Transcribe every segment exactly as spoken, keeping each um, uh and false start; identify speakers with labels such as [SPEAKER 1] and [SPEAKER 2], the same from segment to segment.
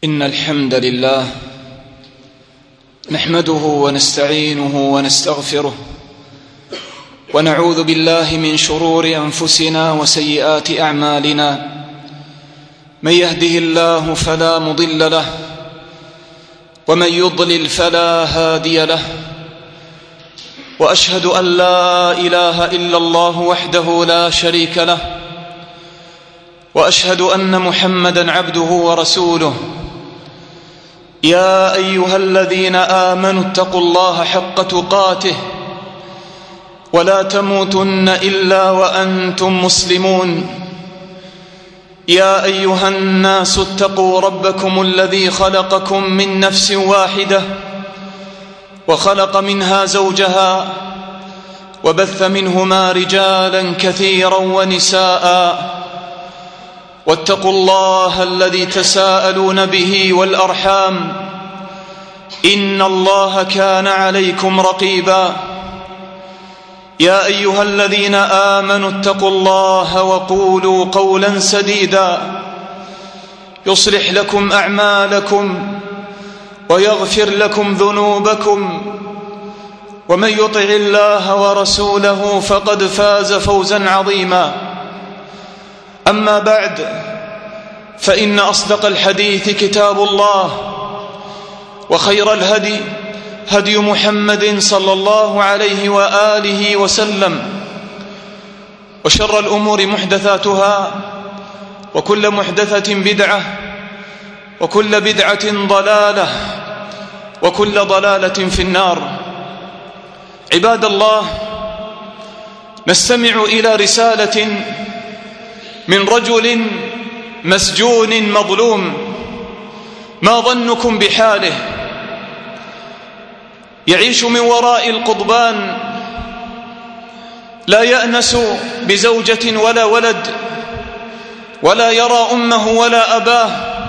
[SPEAKER 1] إن الحمد لله نحمده ونستعينه ونستغفره ونعوذ بالله من شرور أنفسنا وسيئات أعمالنا. من يهده الله فلا مضل له ومن يضلل فلا هادي له، وأشهد أن لا إله إلا الله وحده لا شريك له، وأشهد أن محمدًا عبده ورسوله. يا أيها الذين آمنوا اتقوا الله حق تقاته ولا تموتن إلا وأنتم مسلمون. يا أيها الناس اتقوا ربكم الذي خلقكم من نفس واحدة وخلق منها زوجها وبث منهما رجالا كثيرا ونساء، واتقوا الله الذي تساءلون به والأرحام إن الله كان عليكم رقيبا. يا أيها الذين آمنوا اتقوا الله وقولوا قولا سديدا يصلح لكم أعمالكم ويغفر لكم ذنوبكم، ومن يطع الله ورسوله فقد فاز فوزا عظيما. أما بعد، فإن أصدق الحديث كتاب الله، وخير الهدي هدي محمد صلى الله عليه وآله وسلم، وشر الأمور محدثاتها، وكل محدثة بدعة، وكل بدعة ضلالة، وكل ضلالة في النار. عباد الله، نستمع إلى رسالة من رجل مسجون مظلوم. ما ظنكم بحاله؟ يعيش من وراء القضبان، لا يأنس بزوجة ولا ولد، ولا يرى أمه ولا أباه.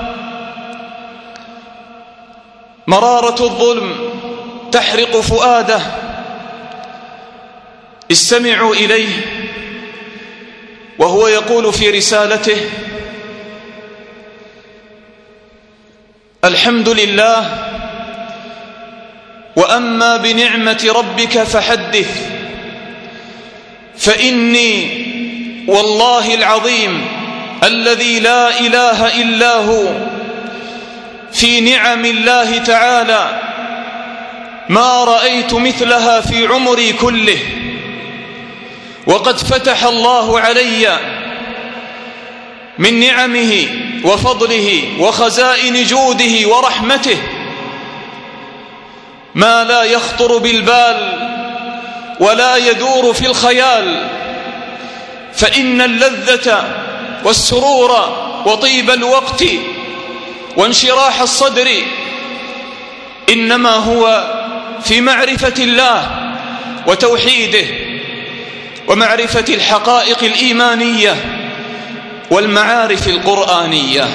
[SPEAKER 1] مرارة الظلم تحرق فؤاده. استمعوا إليه وهو يقول في رسالته: الحمد لله، وأما بنعمة ربك فحدث، فإني والله العظيم الذي لا إله إلا هو في نعم الله تعالى ما رأيت مثلها في عمري كله، وقد فتح الله علي من نعمه وفضله وخزائن جوده ورحمته ما لا يخطر بالبال ولا يدور في الخيال. فإن اللذة والسرور وطيب الوقت وانشراح الصدر إنما هو في معرفة الله وتوحيده، ومعرفة الحقائق الإيمانية والمعارف القرآنية.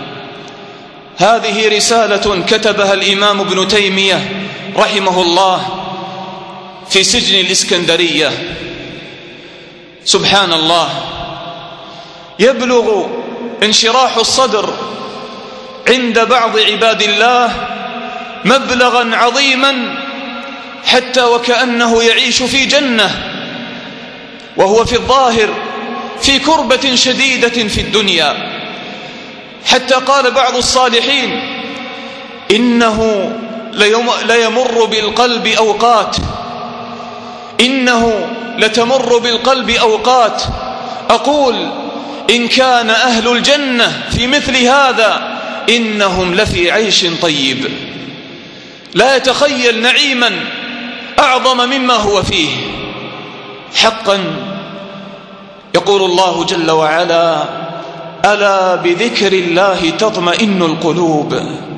[SPEAKER 1] هذه رسالة كتبها الإمام ابن تيمية رحمه الله في سجن الإسكندرية. سبحان الله، يبلغ انشراح الصدر عند بعض عباد الله مبلغا عظيما، حتى وكأنه يعيش في جنة، وهو في الظاهر في كربة شديدة في الدنيا. حتى قال بعض الصالحين: إنه ليمر بالقلب أوقات إنه لتمر بالقلب أوقات أقول إن كان أهل الجنة في مثل هذا إنهم لفي عيش طيب. لا يتخيل نعيما أعظم مما هو فيه. حقا يقول الله جل وعلا: ألا بذكر الله تطمئن القلوب.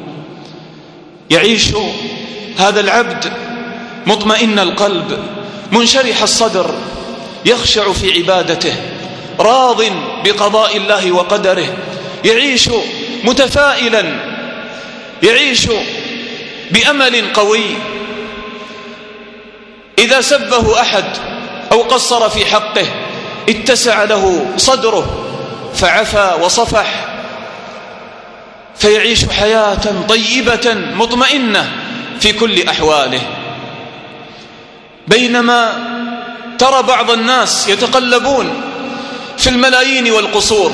[SPEAKER 1] يعيش هذا العبد مطمئن القلب، منشرح الصدر، يخشع في عبادته، راض بقضاء الله وقدره، يعيش متفائلا، يعيش بأمل قوي. إذا سبه أحد أو قصر في حقه اتسع له صدره فعفى وصفح، فيعيش حياة طيبة مطمئنة في كل أحواله. بينما ترى بعض الناس يتقلبون في الملايين والقصور،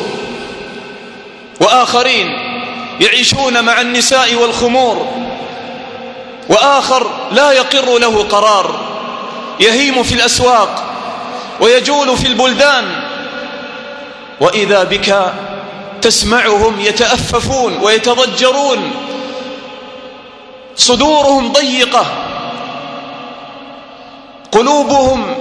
[SPEAKER 1] وآخرين يعيشون مع النساء والخمور، وآخر لا يقر له قرار، يهيم في الأسواق ويجول في البلدان، وإذا بك تسمعهم يتأففون ويتضجرون، صدورهم ضيقة، قلوبهم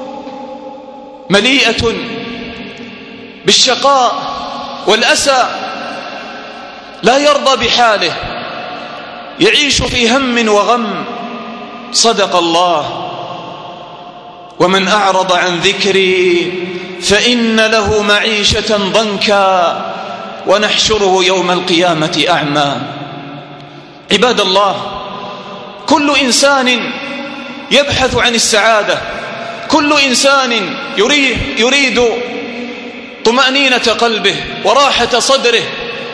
[SPEAKER 1] مليئة بالشقاء والأسى، لا يرضى بحاله، يعيش في هم وغم. صدق الله: ومن أعرض عن ذكري فإن له معيشة ضنكا ونحشره يوم القيامة أعمى. عباد الله، كل إنسان يبحث عن السعادة، كل إنسان يريد, يريد طمأنينة قلبه وراحة صدره،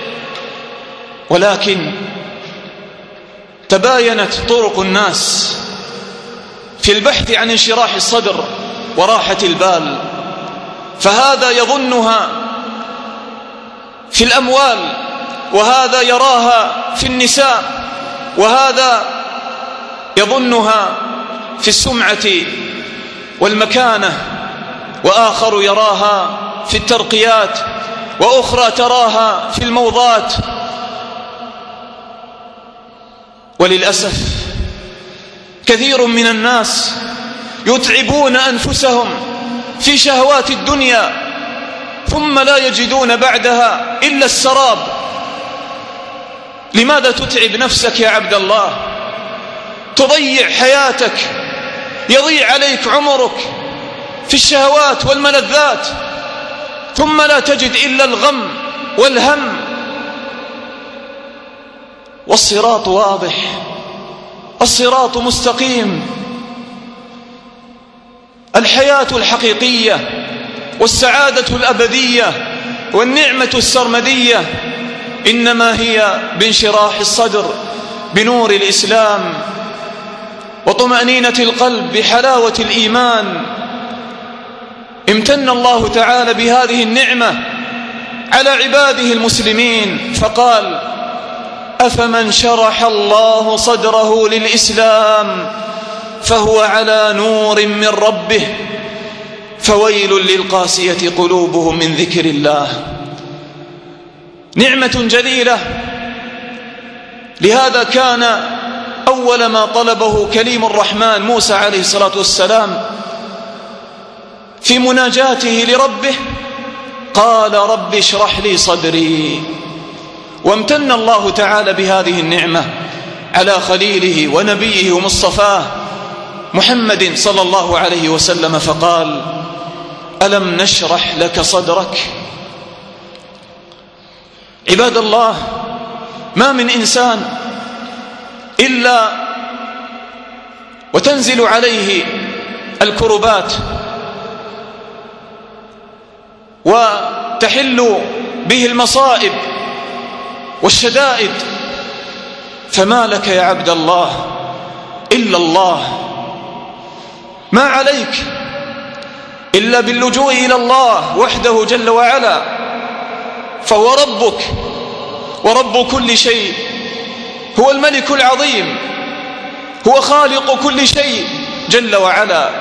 [SPEAKER 1] ولكن تباينت طرق الناس في البحث عن انشراح الصدر وراحة البال، فهذا يظنها في الأموال، وهذا يراها في النساء، وهذا يظنها في السمعة والمكانة، وآخر يراها في الترقيات، وأخرى تراها في الموضات. وللأسف كثير من الناس يتعبون أنفسهم في شهوات الدنيا، ثم لا يجدون بعدها إلا السراب. لماذا تتعب نفسك يا عبد الله؟ تضيع حياتك، يضيع عليك عمرك في الشهوات والملذات، ثم لا تجد إلا الغم والهم. والصراط واضح، الصراط مستقيم. الحياة الحقيقية والسعادة الأبدية والنعمة السرمدية إنما هي بانشراح الصدر بنور الإسلام، وطمأنينة القلب بحلاوة الإيمان. امتن الله تعالى بهذه النعمة على عباده المسلمين، فقال: أفمن شرح الله صدره للإسلام فهو على نور من ربه فويل للقاسية قلوبهم من ذكر الله. نعمة جليلة، لهذا كان أول ما طلبه كليم الرحمن موسى عليه الصلاة والسلام في مناجاته لربه، قال: رب اشرح لي صدري. وامتن الله تعالى بهذه النعمة على خليله ونبيه ومصطفاه محمد صلى الله عليه وسلم، فقال: ألم نشرح لك صدرك؟ عباد الله، ما من إنسان إلا وتنزل عليه الكربات وتحل به المصائب والشدائد، فما لك يا عبد الله إلا الله، ما عليك إلا باللجوء إلى الله وحده جل وعلا، فهو ربك ورب كل شيء، هو الملك العظيم، هو خالق كل شيء جل وعلا.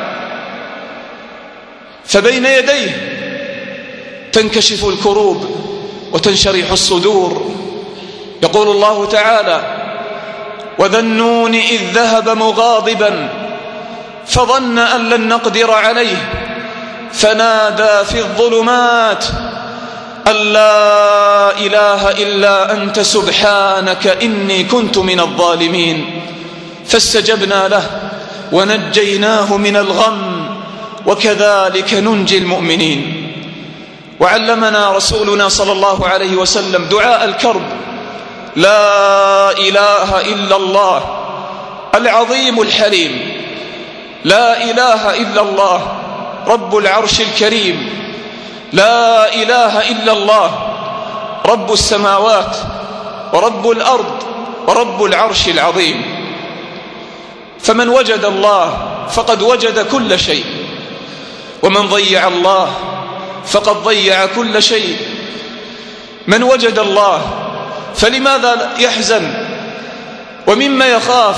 [SPEAKER 1] فبين يديه تنكشف الكروب وتنشرح الصدور. يقول الله تعالى: وذا النون إذ ذهب مغاضبا فظن أن لن نقدر عليه فنادى في الظلمات أن لا إله إلا أنت سبحانك إني كنت من الظالمين، فاستجبنا له ونجيناه من الغم وكذلك ننجي المؤمنين. وعلمنا رسولنا صلى الله عليه وسلم دعاء الكرب: لا إله إلا الله العظيم الحليم، لا إله إلا الله رب العرش الكريم، لا إله إلا الله رب السماوات ورب الأرض ورب العرش العظيم. فمن وجد الله فقد وجد كل شيء، ومن ضيع الله فقد ضيع كل شيء. من وجد الله فلماذا يحزن ومما يخاف؟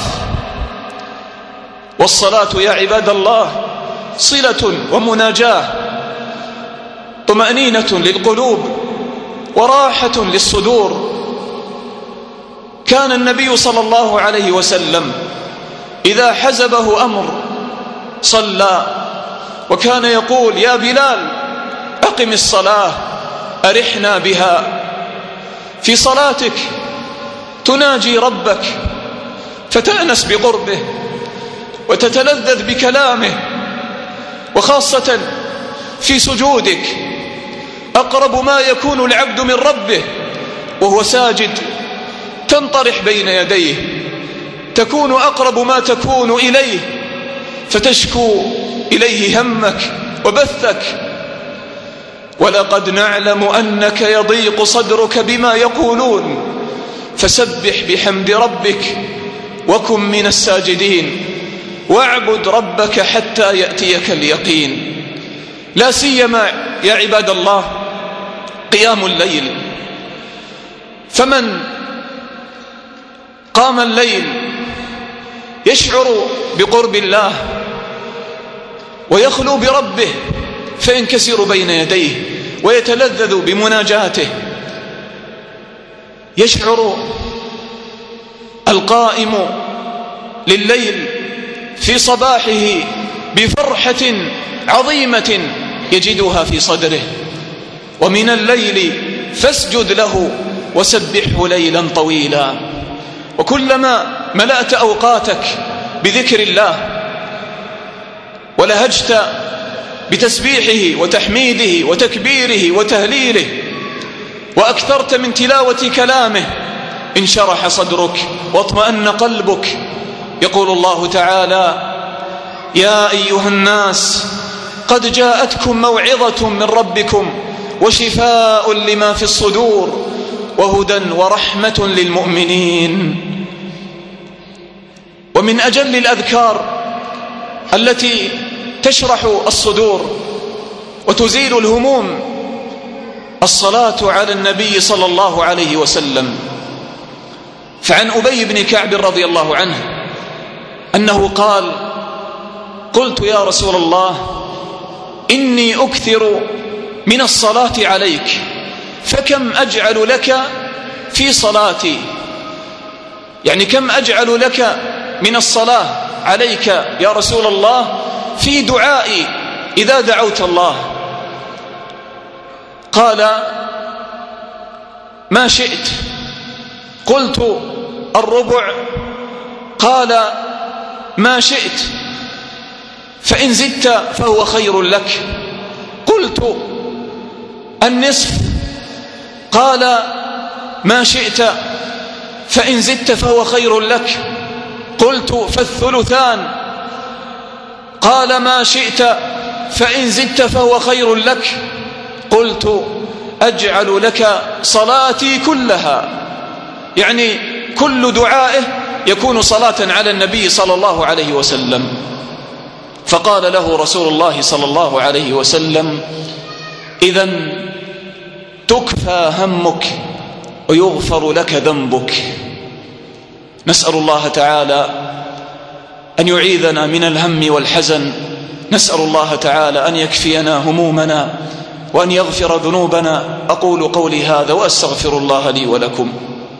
[SPEAKER 1] والصلاة يا عباد الله صلة ومناجاة، طمأنينة للقلوب وراحة للصدور. كان النبي صلى الله عليه وسلم إذا حزبه أمر صلى، وكان يقول: يا بلال أقم الصلاة أرحنا بها. في صلاتك تناجي ربك فتأنس بقربه وتتلذذ بكلامه، وخاصة في سجودك أقرب ما يكون العبد من ربه وهو ساجد، تنطرح بين يديه، تكون أقرب ما تكون إليه، فتشكو إليه همك وبثك. ولقد نعلم أنك يضيق صدرك بما يقولون، فسبح بحمد ربك وكن من الساجدين واعبد ربك حتى يأتيك اليقين. لا سيما يا عباد الله قيام الليل، فمن قام الليل يشعر بقرب الله ويخلو بربه، فينكسر بين يديه ويتلذذ بمناجاته. يشعر القائم لليل في صباحه بفرحة عظيمة يجدها في صدره. ومن الليل فاسجد له وسبحه ليلا طويلا. وكلما ملأت أوقاتك بذكر الله ولهجت بتسبيحه وتحميده وتكبيره وتهليله، وأكثرت من تلاوة كلامه، انشرح صدرك واطمأن قلبك. يقول الله تعالى: يا أيها الناس قد جاءتكم موعظة من ربكم وشفاء لما في الصدور وهدى ورحمة للمؤمنين. ومن أجل الأذكار التي تشرح الصدور وتزيل الهموم الصلاة على النبي صلى الله عليه وسلم. فعن أبي بن كعب رضي الله عنه أنه قال: قلت يا رسول الله إني أكثر من الصلاة عليك، فكم أجعل لك في صلاتي؟ يعني كم أجعل لك من الصلاة عليك يا رسول الله في دعائي إذا دعوت الله؟ قال: ما شئت. قلت: الربع. قال: ما شئت، فإن زدت فهو خير لك. قلت: النصف. قال: ما شئت، فإن زدت فهو خير لك. قلت: فالثلثان. قال: ما شئت، فإن زدت فهو خير لك. قلت: أجعل لك صلاتي كلها، يعني كل دعائه يكون صلاة على النبي صلى الله عليه وسلم. فقال له رسول الله صلى الله عليه وسلم: إذن تكفى همك ويغفر لك ذنبك. نسأل الله تعالى أن يعيذنا من الهم والحزن، نسأل الله تعالى أن يكفينا همومنا وأن يغفر ذنوبنا. أقول قولي هذا وأستغفر الله لي ولكم.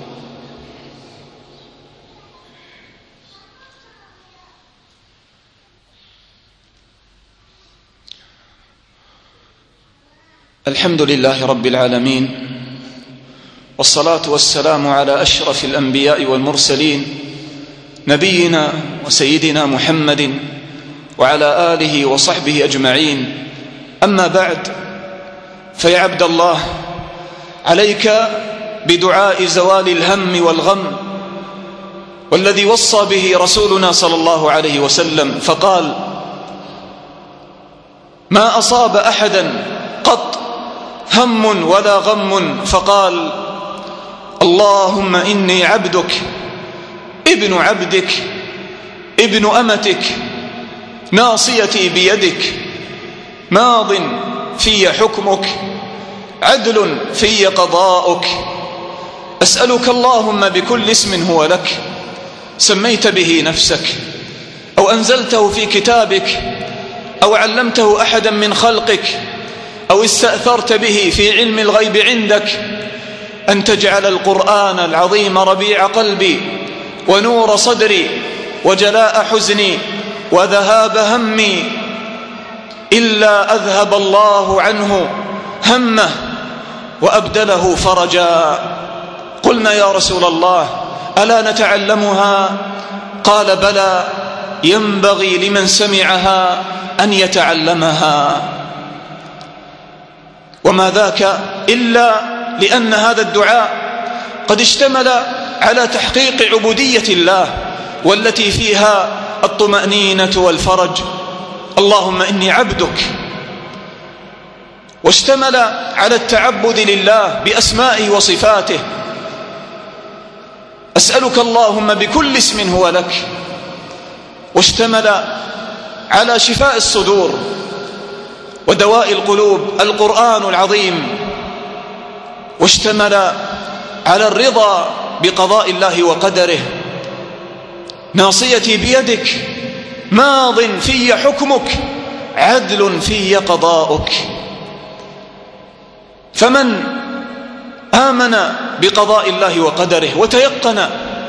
[SPEAKER 1] الحمد لله رب العالمين، والصلاة والسلام على أشرف الأنبياء والمرسلين، نبينا وسيدنا محمد وعلى آله وصحبه أجمعين. أما بعد، فيا عبد الله، عليك بدعاء زوال الهم والغم، والذي وصى به رسولنا صلى الله عليه وسلم فقال: ما أصاب أحدا قط هم ولا غم، فقال: اللهم إني عبدك ابن عبدك ابن أمتك ناصيتي بيدك ماض في حكمك عدل في قضاؤك أسألك اللهم بكل اسم هو لك سميت به نفسك أو أنزلته في كتابك أو علمته أحدا من خلقك أو استأثرت به في علم الغيب عندك أن تجعل القرآن العظيم ربيع قلبي ونور صدري وجلاء حزني وذهاب همي إلا أذهب الله عنه همه وأبدله فرجا. قلنا يا رسول الله ألا نتعلمها؟ قال بلى ينبغي لمن سمعها أن يتعلمها. وما ذاك إلا لأن هذا الدعاء قد اشتمل على تحقيق عبودية الله والتي فيها الطمأنينة والفرج. اللهم إني عبدك، واشتمل على التعبد لله بأسمائه وصفاته. أسألك اللهم بكل اسم هو لك، واشتمل على شفاء الصدور ودواء القلوب القرآن العظيم، واشتمل على الرضا بقضاء الله وقدره. ناصيتي بيدك ماض في حكمك عدل في قضاؤك. فمن آمن بقضاء الله وقدره وتيقن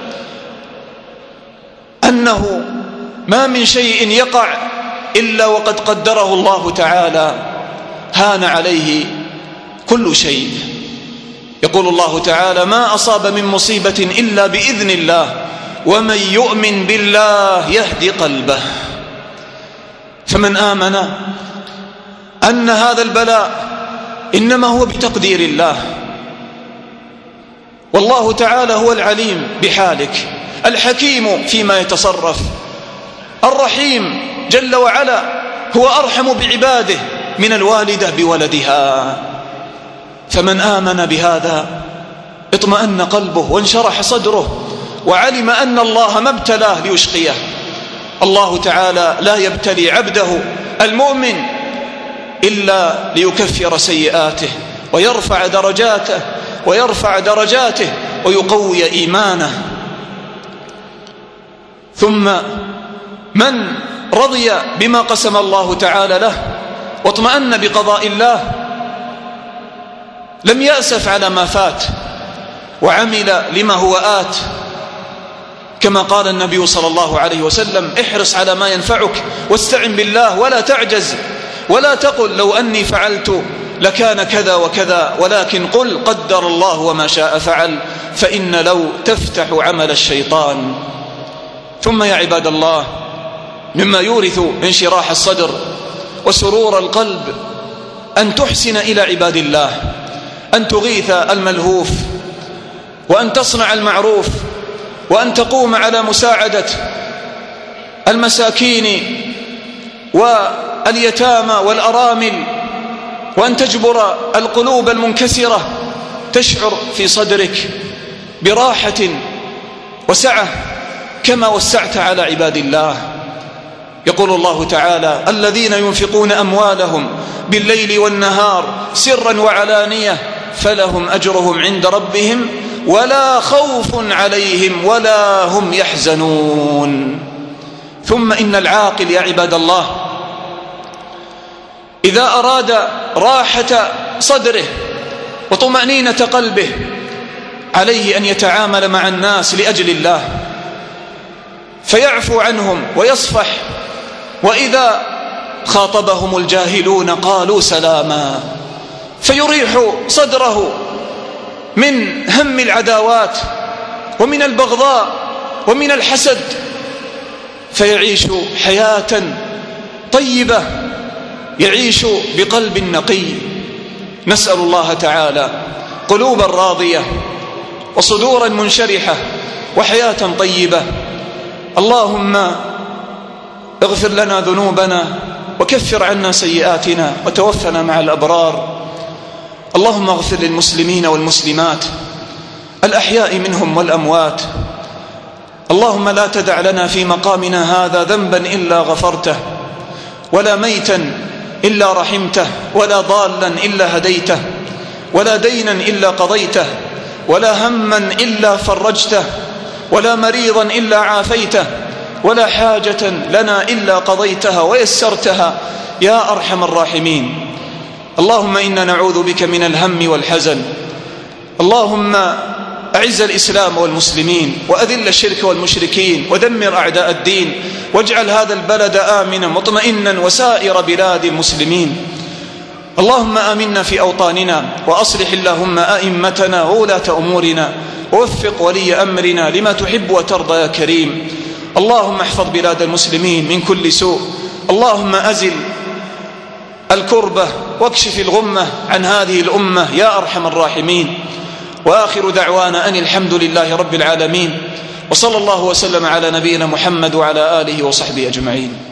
[SPEAKER 1] أنه ما من شيء يقع إلا وقد قدره الله تعالى هان عليه كل شيء. يقول الله تعالى ما أصاب من مصيبة إلا بإذن الله ومن يؤمن بالله يهدي قلبه. فمن آمن أن هذا البلاء إنما هو بتقدير الله، والله تعالى هو العليم بحالك الحكيم فيما يتصرف الرحيم جل وعلا، هو أرحم بعباده من الوالدة بولدها. فمن آمن بهذا اطمأن قلبه وانشرح صدره وعلم أن الله ما ابتلاه ليشقيه. الله تعالى لا يبتلي عبده المؤمن إلا ليكفر سيئاته ويرفع درجاته ويرفع درجاته ويقوي إيمانه. ثم من رضي بما قسم الله تعالى له واطمأن بقضاء الله لم يأسف على ما فات وعمل لما هو آت، كما قال النبي صلى الله عليه وسلم احرص على ما ينفعك واستعن بالله ولا تعجز، ولا تقل لو أني فعلت لكان كذا وكذا، ولكن قل قدر الله وما شاء فعل، فإن لو تفتح عمل الشيطان. ثم يا عباد الله مما يورث انشراح الصدر وسرور القلب أن تحسن إلى عباد الله، أن تغيث الملهوف، وأن تصنع المعروف، وأن تقوم على مساعدة المساكين واليتامى والأرامل، وأن تجبر القلوب المنكسرة، تشعر في صدرك براحة وسعة كما وسعت على عباد الله. يقول الله تعالى الذين ينفقون أموالهم بالليل والنهار سرا وعلانية فلهم أجرهم عند ربهم ولا خوف عليهم ولا هم يحزنون. ثم إن العاقل يا عباد الله إذا أراد راحة صدره وطمأنينة قلبه عليه أن يتعامل مع الناس لأجل الله فيعفو عنهم ويصفح، وإذا خاطبهم الجاهلون قالوا سلاما، فيريح صدره من هم العداوات ومن البغضاء ومن الحسد، فيعيش حياة طيبة، يعيش بقلب نقي. نسأل الله تعالى قلوبا راضية وصدورا منشرحة وحياة طيبة. اللهم اغفر لنا ذنوبنا وكفر عنا سيئاتنا وتوفنا مع الأبرار. اللهم اغفر للمسلمين والمسلمات الأحياء منهم والأموات. اللهم لا تدع لنا في مقامنا هذا ذنبا إلا غفرته، ولا ميتا إلا رحمته، ولا ضالا إلا هديته، ولا دينا إلا قضيته، ولا هما إلا فرجته، ولا مريضا إلا عافيته، ولا حاجة لنا إلا قضيتها ويسرتها يا أرحم الراحمين. اللهم إنا نعوذ بك من الهم والحزن. اللهم أعز الإسلام والمسلمين، وأذل الشرك والمشركين، ودمر أعداء الدين، واجعل هذا البلد آمنا مطمئنا وسائر بلاد المسلمين. اللهم آمنا في أوطاننا، وأصلح اللهم أئمتنا وولاة أمورنا، ووفق ولي أمرنا لما تحب وترضى يا كريم. اللهم احفظ بلاد المسلمين من كل سوء. اللهم أزل الكربة واكشف الغمة عن هذه الأمة يا أرحم الراحمين. وآخر دعوانا أن الحمد لله رب العالمين، وصلى الله وسلم على نبينا محمد وعلى آله وصحبه أجمعين.